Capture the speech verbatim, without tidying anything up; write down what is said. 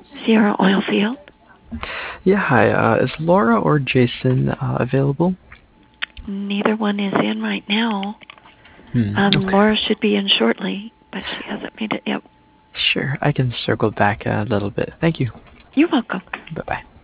Sierra Oilfield. Yeah, hi. Uh, is Laura or Jason uh, available? Neither one is in right now. Hmm, Um, okay. Laura should be in shortly, but she hasn't made it yet. Sure, I can circle back a little bit. Thank you. You're welcome. Bye-bye.